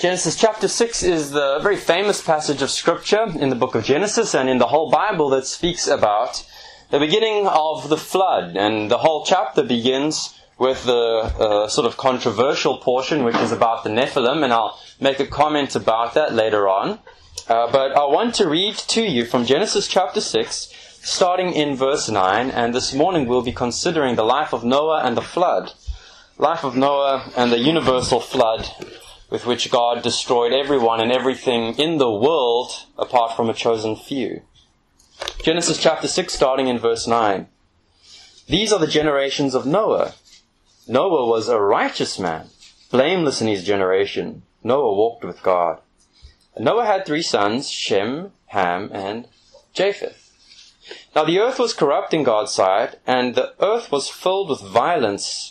Genesis chapter 6 is the very famous passage of Scripture in the book of Genesis and in the whole Bible that speaks about the beginning of the flood. And the whole chapter begins with the sort of controversial portion, which is about the Nephilim, and I'll make a comment about that later on. But I want to read to you from Genesis chapter 6, starting in verse 9, and this morning we'll be considering the life of Noah and the flood. Life of Noah and the universal flood with which God destroyed everyone and everything in the world apart from a chosen few. Genesis chapter 6, starting in verse 9. These are the generations of Noah. Noah was a righteous man, blameless in his generation. Noah walked with God. Noah had 3 sons, Shem, Ham, and Japheth. Now the earth was corrupt in God's sight, and the earth was filled with violence.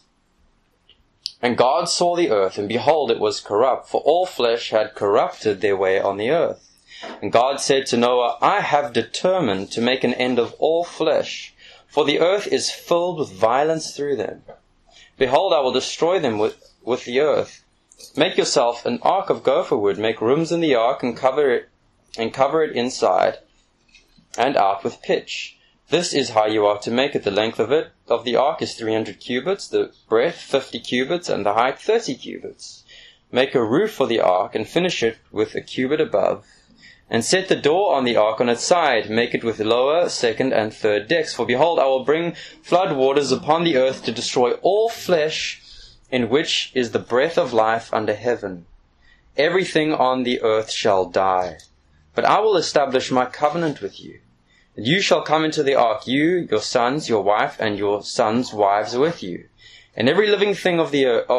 And God saw the earth, and behold, it was corrupt, for all flesh had corrupted their way on the earth. And God said to Noah, I have determined to make an end of all flesh, for the earth is filled with violence through them. Behold, I will destroy them with the earth. Make yourself an ark of gopher wood, make rooms in the ark, and cover it inside and out with pitch. This is how you are to make it. The length of the ark is 300 cubits, the breadth 50 cubits, and the height 30 cubits. Make a roof for the ark, and finish it with a cubit above. And set the door on the ark on its side. Make it with lower, second, and third decks. For behold, I will bring flood waters upon the earth to destroy all flesh, in which is the breath of life under heaven. Everything on the earth shall die. But I will establish my covenant with you. And you shall come into the ark, you, your sons, your wife, and your sons' wives with you. And every living thing of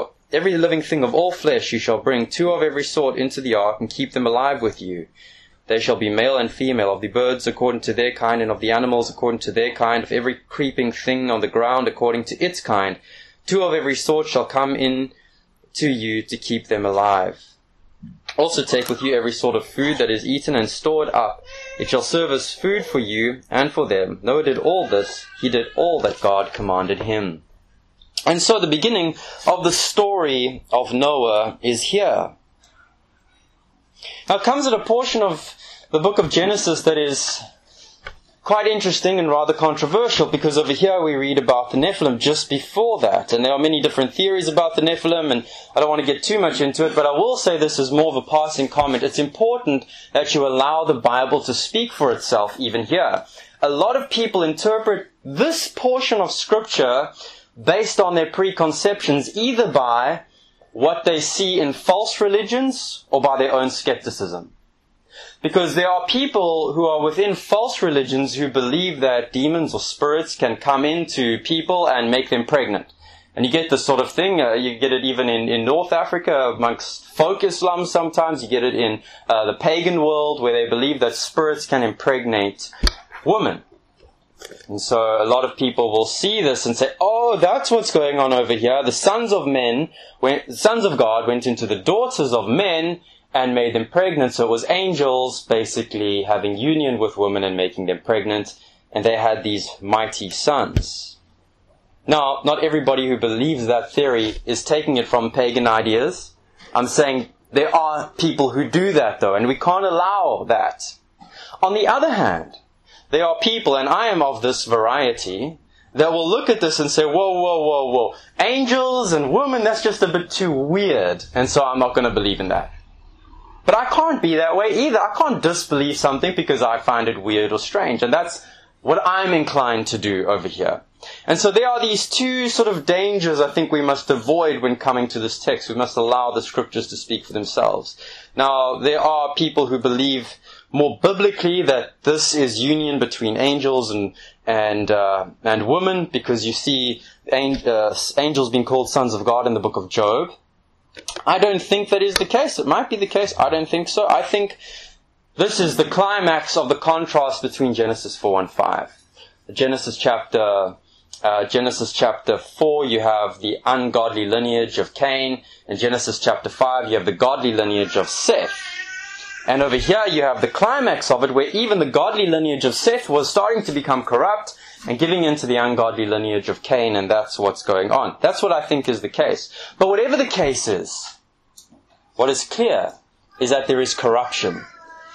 all flesh you shall bring, 2 of every sort, into the ark, and keep them alive with you. They shall be male and female, of the birds according to their kind, and of the animals according to their kind, of every creeping thing on the ground according to its kind. 2 of every sort shall come in to you to keep them alive. Also take with you every sort of food that is eaten and stored up. It shall serve as food for you and for them. Noah did all this. He did all that God commanded him. And so the beginning of the story of Noah is here. Now it comes at a portion of the book of Genesis that is quite interesting and rather controversial, because over here we read about the Nephilim just before that. And there are many different theories about the Nephilim, and I don't want to get too much into it, but I will say this as more of a passing comment. It's important that you allow the Bible to speak for itself even here. A lot of people interpret this portion of Scripture based on their preconceptions, either by what they see in false religions or by their own skepticism. Because there are people who are within false religions who believe that demons or spirits can come into people and make them pregnant. And you get this sort of thing, you get it even in North Africa amongst folk Islam sometimes, you get it in the pagan world where they believe that spirits can impregnate women. And so a lot of people will see this and say, oh, that's what's going on over here. The sons of God went into the daughters of men and made them pregnant. So it was angels basically having union with women and making them pregnant, and they had these mighty sons. Now, not everybody who believes that theory is taking it from pagan ideas. I'm saying there are people who do that though, and we can't allow that. On the other hand, there are people, and I am of this variety, that will look at this and say, whoa. Angels and women, that's just a bit too weird, and so I'm not going to believe in that. But I can't be that way either. I can't disbelieve something because I find it weird or strange. And that's what I'm inclined to do over here. And so there are these 2 sort of dangers I think we must avoid when coming to this text. We must allow the Scriptures to speak for themselves. Now, there are people who believe more biblically that this is union between angels and women, because you see angels being called sons of God in the book of Job. I don't think that is the case. It might be the case. I don't think so. I think this is the climax of the contrast between Genesis 4 and 5. Genesis chapter 4, you have the ungodly lineage of Cain. In Genesis chapter 5, you have the godly lineage of Seth. And over here, you have the climax of it, where even the godly lineage of Seth was starting to become corrupt and giving into the ungodly lineage of Cain, and that's what's going on. That's what I think is the case. But whatever the case is, what is clear is that there is corruption.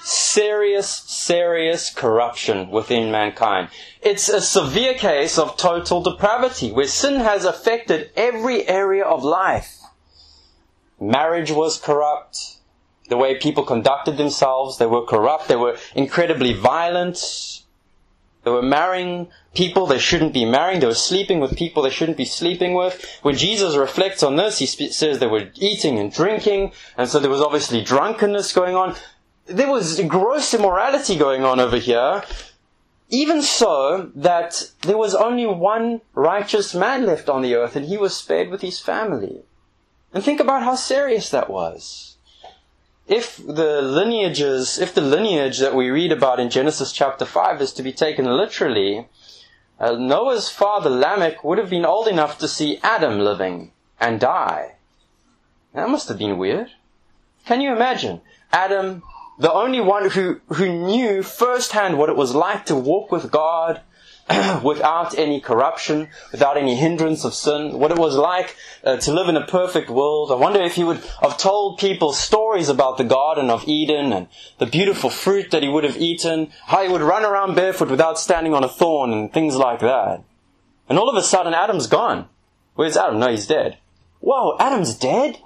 Serious corruption within mankind. It's a severe case of total depravity, where sin has affected every area of life. Marriage was corrupt. The way people conducted themselves, they were corrupt. They were incredibly violent. They were marrying people they shouldn't be marrying. They were sleeping with people they shouldn't be sleeping with. When Jesus reflects on this, he says they were eating and drinking, and so there was obviously drunkenness going on. There was gross immorality going on over here, even so that there was only one righteous man left on the earth, and he was spared with his family. And think about how serious that was. If the lineage that we read about in Genesis chapter 5 is to be taken literally, Noah's father Lamech would have been old enough to see Adam living and die. That must have been weird. Can you imagine? Adam, the only one who knew firsthand what it was like to walk with God without any corruption, without any hindrance of sin, what it was like to live in a perfect world. I wonder if he would have told people stories about the Garden of Eden and the beautiful fruit that he would have eaten, how he would run around barefoot without standing on a thorn and things like that. And all of a sudden Adam's gone. Where's Adam? No, he's dead. Whoa, Adam's dead?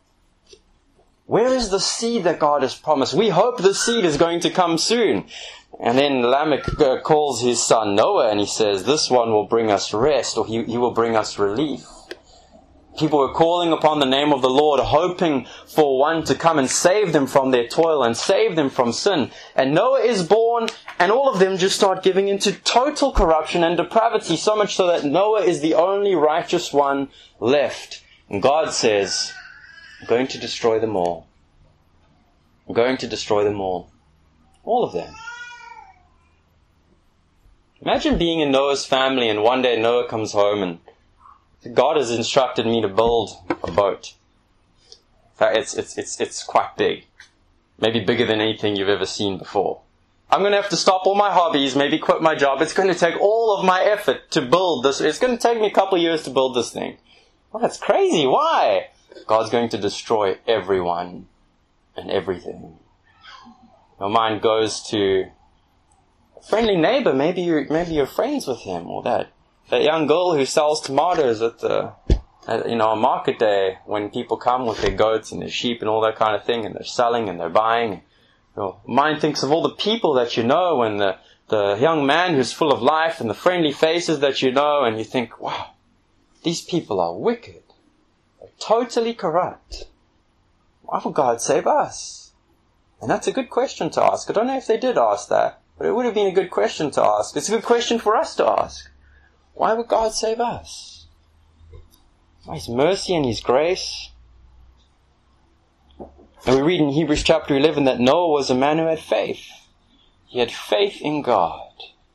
Where is the seed that God has promised? We hope the seed is going to come soon. And then Lamech calls his son Noah and he says, this one will bring us rest, or he will bring us relief. People were calling upon the name of the Lord, hoping for one to come and save them from their toil and save them from sin. And Noah is born, and all of them just start giving into total corruption and depravity, so much so that Noah is the only righteous one left. And God says, I'm going to destroy them all. I'm going to destroy them all. All of them. Imagine being in Noah's family and one day Noah comes home and God has instructed me to build a boat. In fact, it's quite big. Maybe bigger than anything you've ever seen before. I'm going to have to stop all my hobbies, maybe quit my job. It's going to take all of my effort to build this. It's going to take me a couple of years to build this thing. Well, that's crazy. Why? God's going to destroy everyone and everything. My mind goes to friendly neighbor, maybe you're friends with him, or that young girl who sells tomatoes at on market day when people come with their goats and their sheep and all that kind of thing, and they're selling and they're buying. Mind thinks of all the people that you know, and the young man who's full of life, and the friendly faces that you know, and you think, wow, these people are wicked. They're totally corrupt. Why would God save us? And that's a good question to ask. I don't know if they did ask that, but it would have been a good question to ask. It's a good question for us to ask. Why would God save us? By His mercy and His grace. And we read in Hebrews chapter 11 that Noah was a man who had faith. He had faith in God.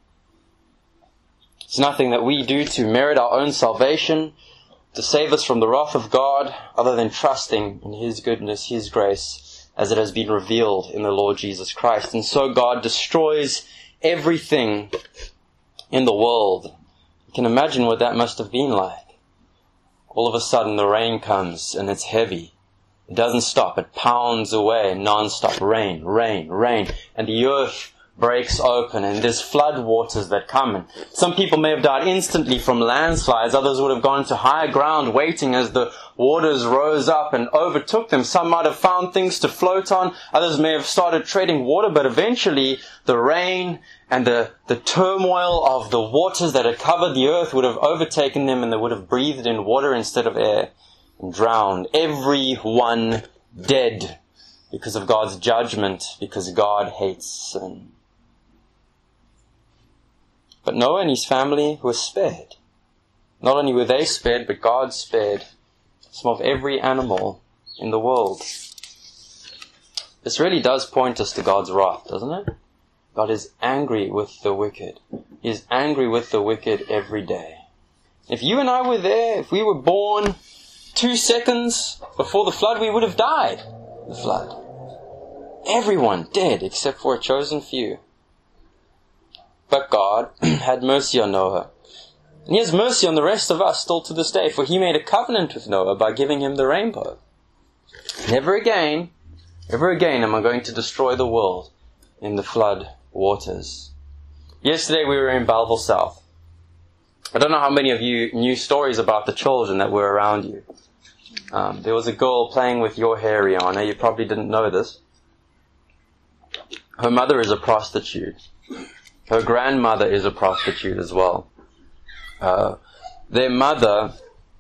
It's nothing that we do to merit our own salvation, to save us from the wrath of God, other than trusting in His goodness, His grace, as it has been revealed in the Lord Jesus Christ. And so God destroys everything in the world. You can imagine what that must have been like. All of a sudden the rain comes and it's heavy. It doesn't stop. It pounds away non-stop. Rain, rain, rain. And the earth breaks open and there's flood waters that come. And some people may have died instantly from landslides. Others would have gone to higher ground waiting as the waters rose up and overtook them. Some might have found things to float on. Others may have started treading water, but eventually the rain and the turmoil of the waters that had covered the earth would have overtaken them, and they would have breathed in water instead of air and drowned. Everyone dead because of God's judgment, because God hates sin. But Noah and his family were spared. Not only were they spared, but God spared some of every animal in the world. This really does point us to God's wrath, doesn't it? God is angry with the wicked. He is angry with the wicked every day. If you and I were there, if we were born 2 seconds before the flood, we would have died in the flood. Everyone dead except for a chosen few. But God had mercy on Noah. And He has mercy on the rest of us still to this day, for He made a covenant with Noah by giving him the rainbow. Never again am I going to destroy the world in the flood waters. Yesterday we were in Belleville South. I don't know how many of you knew stories about the children that were around you. There was a girl playing with your hair, Rihanna. You probably didn't know this. Her mother is a prostitute. Her grandmother is a prostitute as well. Their mother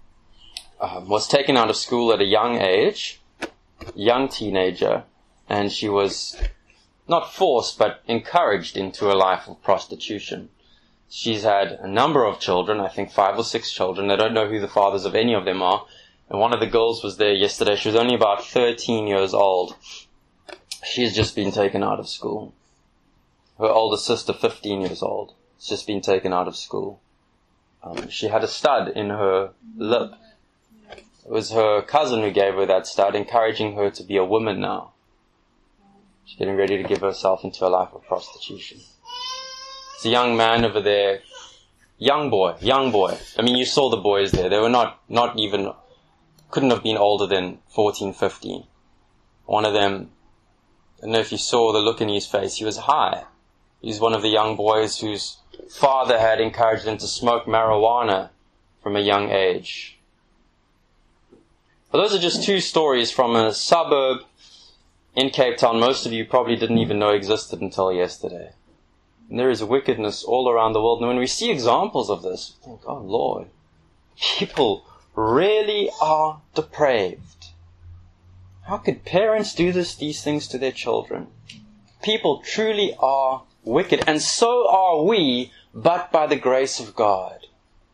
was taken out of school at a young age, young teenager, and she was not forced but encouraged into a life of prostitution. She's had a number of children, I think 5 or 6 children. I don't know who the fathers of any of them are. And one of the girls was there yesterday. She was only about 13 years old. She's just been taken out of school. Her older sister, 15 years old, has just been taken out of school. She had a stud in her lip. It was her cousin who gave her that stud, encouraging her to be a woman now. She's getting ready to give herself into a life of prostitution. It's a young man over there. Young boy. I mean, you saw the boys there. They were not even, couldn't have been older than 14, 15. One of them, I don't know if you saw the look in his face, he was high. He's one of the young boys whose father had encouraged him to smoke marijuana from a young age. But those are just 2 stories from a suburb in Cape Town most of you probably didn't even know existed until yesterday. And there is wickedness all around the world. And when we see examples of this, we think, oh Lord, people really are depraved. How could parents do these things to their children? People truly are wicked, and so are we, but by the grace of God.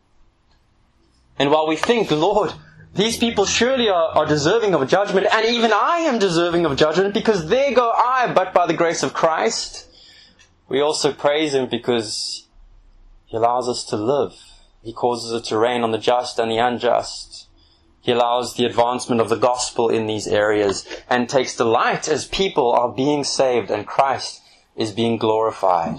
And while we think, Lord, these people surely are deserving of judgment, and even I am deserving of judgment, because there go I, but by the grace of Christ, we also praise Him because He allows us to live. He causes it to rain on the just and the unjust. He allows the advancement of the gospel in these areas and takes delight as people are being saved and Christ is being glorified.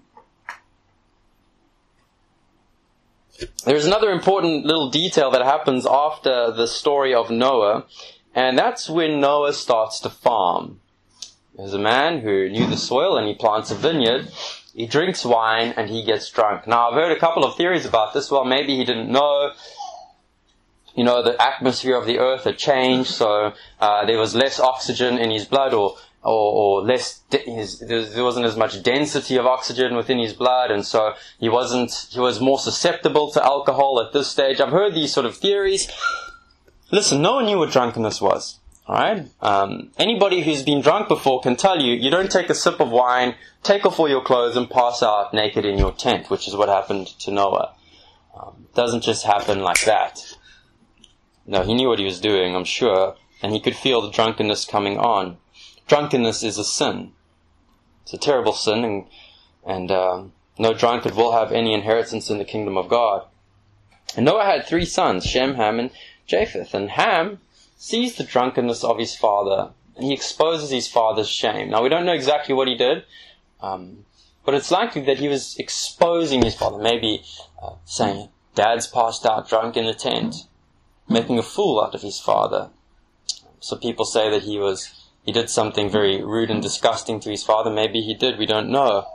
There's another important little detail that happens after the story of Noah, and that's when Noah starts to farm. There's a man who knew the soil and he plants a vineyard. He drinks wine and he gets drunk. Now, I've heard a couple of theories about this. Well, maybe he didn't know. The atmosphere of the earth had changed, so there was less oxygen in his blood, or less. There wasn't as much density of oxygen within his blood, and so he was more susceptible to alcohol at this stage. I've heard these sort of theories. Listen, no one knew what drunkenness was. Alright? Anybody who's been drunk before can tell you, you don't take a sip of wine, take off all your clothes and pass out naked in your tent, which is what happened to Noah. It doesn't just happen like that. No, he knew what he was doing, I'm sure, and he could feel the drunkenness coming on. Drunkenness is a sin. It's a terrible sin, and no drunkard will have any inheritance in the kingdom of God. And Noah had 3 sons, Shem, Ham, and Japheth. And Ham sees the drunkenness of his father, and he exposes his father's shame. Now, we don't know exactly what he did, but it's likely that he was exposing his father, maybe saying, Dad's passed out drunk in the tent, making a fool out of his father. So people say that he did something very rude and disgusting to his father. Maybe he did, we don't know.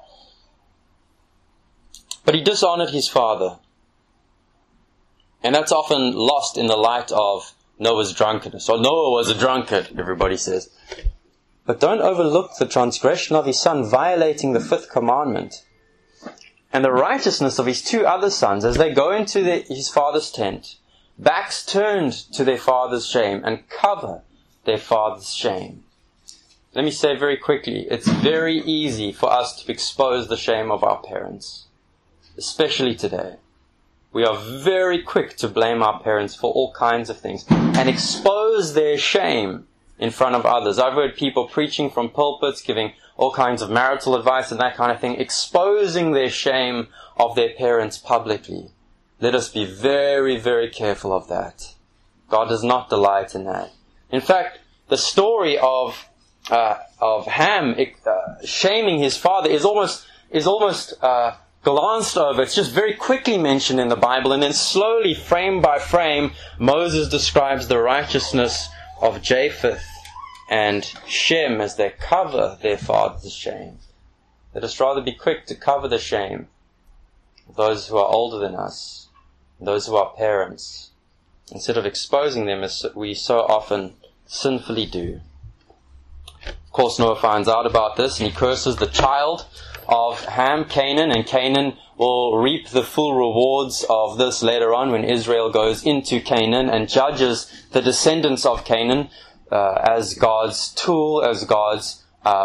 But he dishonored his father. And that's often lost in the light of Noah's drunkenness. Or Noah was a drunkard, everybody says. But don't overlook the transgression of his son violating the 5th commandment. And the righteousness of his 2 other sons as they go into his father's tent, backs turned to their father's shame and cover their father's shame. Let me say very quickly, it's very easy for us to expose the shame of our parents, especially today. We are very quick to blame our parents for all kinds of things and expose their shame in front of others. I've heard people preaching from pulpits, giving all kinds of marital advice and that kind of thing, exposing their shame of their parents publicly. Let us be very, very careful of that. God does not delight in that. In fact, the story of Ham shaming his father is almost glanced over. It's just very quickly mentioned in the Bible, and then slowly, frame by frame, Moses describes the righteousness of Japheth and Shem as they cover their father's shame. Let us rather be quick to cover the shame of those who are older than us, those who are parents, instead of exposing them as we so often sinfully do. Of course, Noah finds out about this and he curses the child of Ham, Canaan, and Canaan will reap the full rewards of this later on when Israel goes into Canaan and judges the descendants of Canaan as God's tool, as God's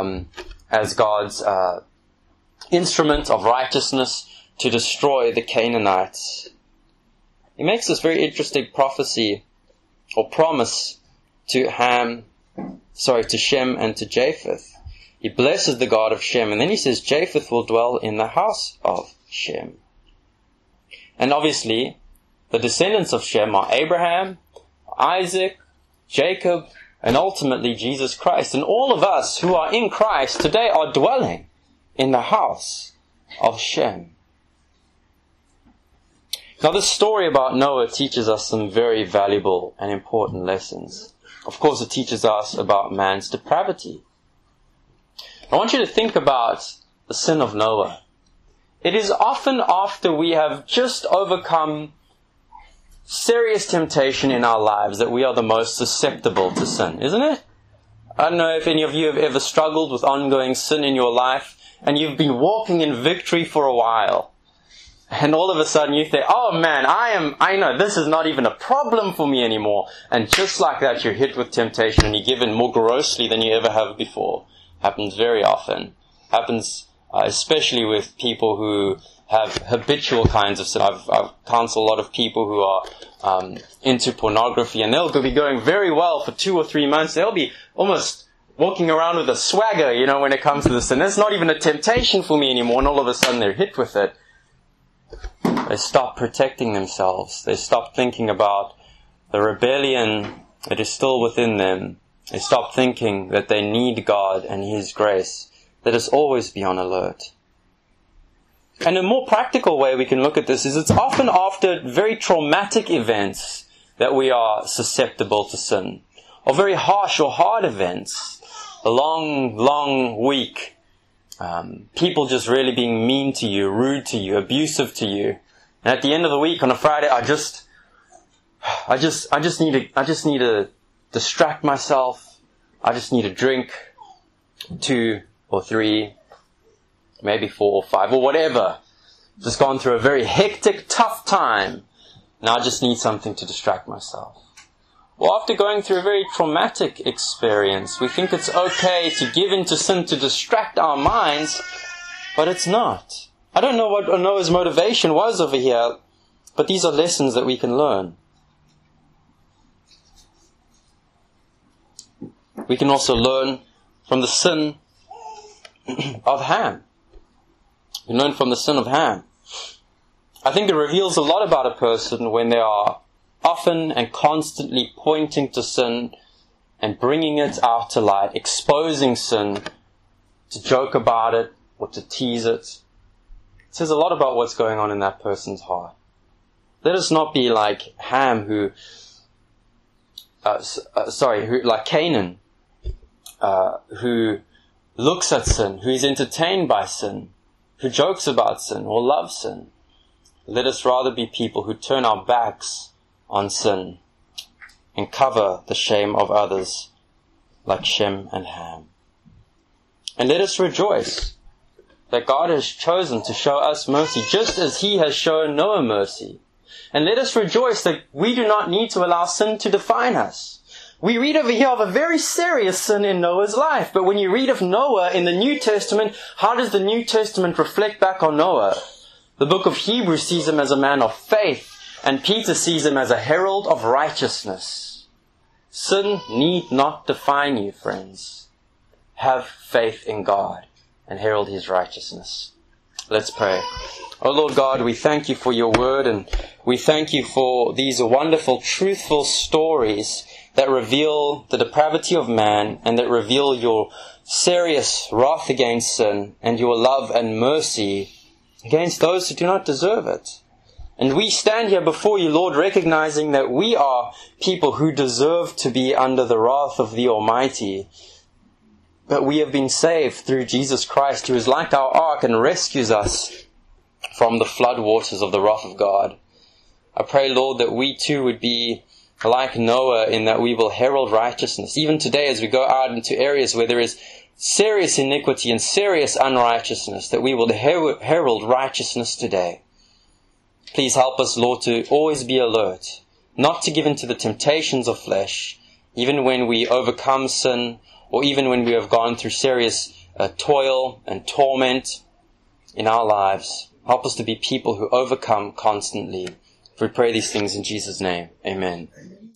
instrument of righteousness to destroy the Canaanites. He makes this very interesting prophecy or promise to Shem and to Japheth. He blesses the God of Shem, and then he says Japheth will dwell in the house of Shem. And obviously, the descendants of Shem are Abraham, Isaac, Jacob, and ultimately Jesus Christ. And all of us who are in Christ today are dwelling in the house of Shem. Now, this story about Noah teaches us some very valuable and important lessons. Of course, it teaches us about man's depravity. I want you to think about the sin of Noah. It is often after we have just overcome serious temptation in our lives that we are the most susceptible to sin, isn't it? I don't know if any of you have ever struggled with ongoing sin in your life and you've been walking in victory for a while. And all of a sudden you think, oh man, I know this is not even a problem for me anymore. And just like that, you're hit with temptation and you're given more grossly than you ever have before. Happens very often. Happens especially with people who have habitual kinds of sin. I've counseled a lot of people who are into pornography, and they'll be going very well for 2 or 3 months. They'll be almost walking around with a swagger, when it comes to this sin. It's not even a temptation for me anymore, and all of a sudden they're hit with it. They stop protecting themselves. They stop thinking about the rebellion that is still within them. They stop thinking that they need God and His grace. Let us always be on alert. And a more practical way we can look at this is it's often after very traumatic events that we are susceptible to sin. Or very harsh or hard events. A long week. People just really being mean to you, rude to you, abusive to you. And at the end of the week on a Friday, I just need to distract myself. I just need a drink, 2 or 3, maybe 4 or 5 or whatever. Just gone through a very hectic, tough time. Now I just need something to distract myself. Well, after going through a very traumatic experience, we think it's okay to give in to sin to distract our minds, but it's not. I don't know what Noah's motivation was over here, but these are lessons that we can learn. We can also learn from the sin of Ham. We learn from the sin of Ham. I think it reveals a lot about a person when they are often and constantly pointing to sin and bringing it out to light, exposing sin, to joke about it or to tease it. It says a lot about what's going on in that person's heart. Let us not be like Ham like Canaan, who looks at sin, who is entertained by sin, who jokes about sin or loves sin. Let us rather be people who turn our backs on sin and cover the shame of others like Shem and Ham. And let us rejoice that God has chosen to show us mercy just as He has shown Noah mercy. And let us rejoice that we do not need to allow sin to define us. We read over here of a very serious sin in Noah's life, but when you read of Noah in the New Testament, how does the New Testament reflect back on Noah? The book of Hebrews sees him as a man of faith, and Peter sees him as a herald of righteousness. Sin need not define you, friends. Have faith in God and herald His righteousness. Let's pray. Oh Lord God, we thank You for Your word, and we thank You for these wonderful, truthful stories that reveal the depravity of man and that reveal Your serious wrath against sin and Your love and mercy against those who do not deserve it. And we stand here before you, Lord, recognizing that we are people who deserve to be under the wrath of the Almighty. But we have been saved through Jesus Christ, who is like our ark and rescues us from the flood waters of the wrath of God. I pray, Lord, that we too would be like Noah in that we will herald righteousness. Even today as we go out into areas where there is serious iniquity and serious unrighteousness, that we will herald righteousness today. Please help us, Lord, to always be alert, not to give in to the temptations of flesh, even when we overcome sin, or even when we have gone through serious toil and torment in our lives. Help us to be people who overcome constantly. We pray these things in Jesus' name. Amen.